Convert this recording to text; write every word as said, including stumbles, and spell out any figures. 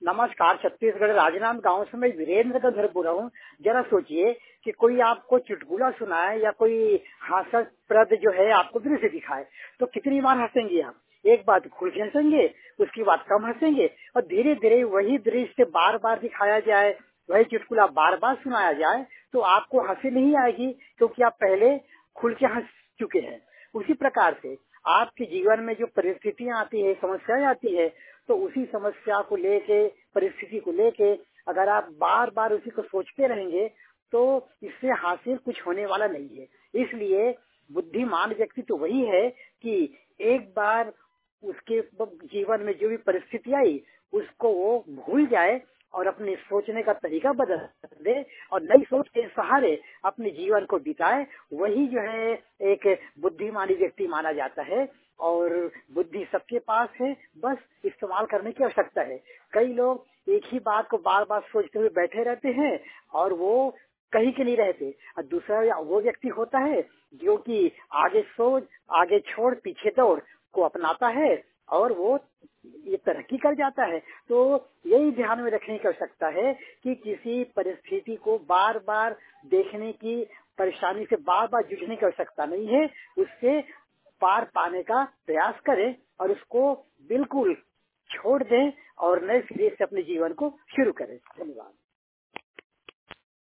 नमस्कार। छत्तीसगढ़ राजनांद गांव से मैं वीरेंद्र का घर बोल रहा हूँ। जरा सोचिए कि कोई आपको चुटकुला सुनाए या कोई हास्यास्पद जो है आपको दृश्य दिखाए तो कितनी बार हंसेंगे आप। एक बात खुल के हंसेंगे, उसकी बात कम हंसेंगे, और धीरे धीरे वही दृश्य बार बार दिखाया जाए, वही चुटकुला बार बार सुनाया जाए तो आपको हंसी नहीं आएगी, क्योंकि आप पहले खुल के हंस चुके हैं। उसी प्रकार से आपके जीवन में जो परिस्थितियां आती है, समस्याएं आती है, तो उसी समस्या को लेके, परिस्थिति को लेके अगर आप बार बार उसी को सोचते रहेंगे तो इससे हासिल कुछ होने वाला नहीं है। इसलिए बुद्धिमान व्यक्ति तो वही है कि एक बार उसके जीवन में जो भी परिस्थिति आई उसको वो भूल जाए और अपने सोचने का तरीका बदल दे और नई सोच के सहारे अपने जीवन को बिताए। वही जो है एक बुद्धिमानी व्यक्ति माना जाता है। और बुद्धि सबके पास है, बस इस्तेमाल करने की आवश्यकता है। कई लोग एक ही बात को बार बार सोचते हुए बैठे रहते हैं और वो कहीं के नहीं रहते। और दूसरा वो व्यक्ति होता है जो कि आगे सोच, आगे छोड़, पीछे दौड़ को अपनाता है और वो ये तरक्की कर जाता है। तो यही ध्यान में रखने की आवश्यकता है कि किसी परिस्थिति को बार बार देखने की, परेशानी से बार बार जूझने की आवश्यकता नहीं है। उससे पार पाने का प्रयास करें और उसको बिल्कुल छोड़ दें और नए सिरे से अपने जीवन को शुरू करें। धन्यवाद।